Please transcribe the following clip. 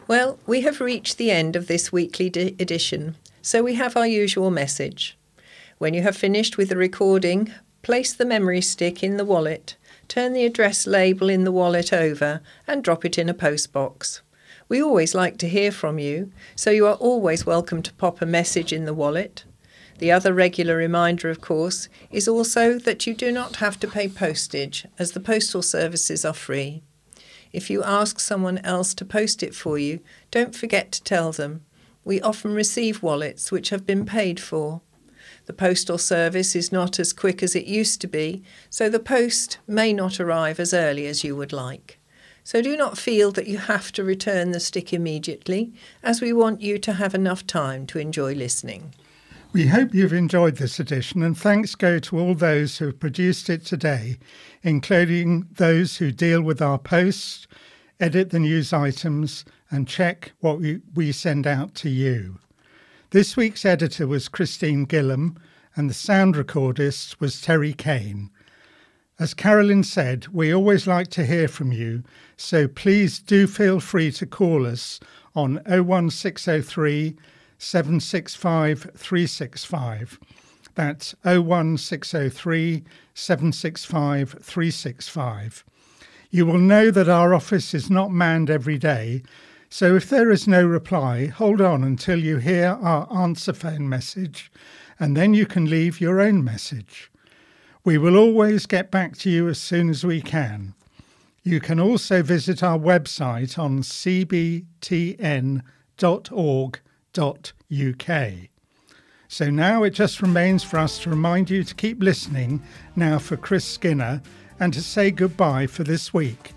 Well, we have reached the end of this weekly edition, so we have our usual message. When you have finished with the recording, place the memory stick in the wallet, turn the address label in the wallet over and drop it in a postbox. We always like to hear from you, so you are always welcome to pop a message in the wallet. The other regular reminder, of course, is also that you do not have to pay postage, as the postal services are free. If you ask someone else to post it for you, don't forget to tell them. We often receive wallets which have been paid for. The postal service is not as quick as it used to be, so the post may not arrive as early as you would like. So do not feel that you have to return the stick immediately, as we want you to have enough time to enjoy listening. We hope you've enjoyed this edition, and thanks go to all those who have produced it today, including those who deal with our posts, edit the news items, and check what we send out to you. This week's editor was Christine Gillam, and the sound recordist was Terry Kane. As Carolyn said, we always like to hear from you, so please do feel free to call us on 01603 765 365. That's 01603 765 365. You will know that our office is not manned every day, so if there is no reply, hold on until you hear our answer phone message, and then you can leave your own message. We will always get back to you as soon as we can. You can also visit our website on cbtn.org.uk. So now it just remains for us to remind you to keep listening now for Chris Skinner and to say goodbye for this week.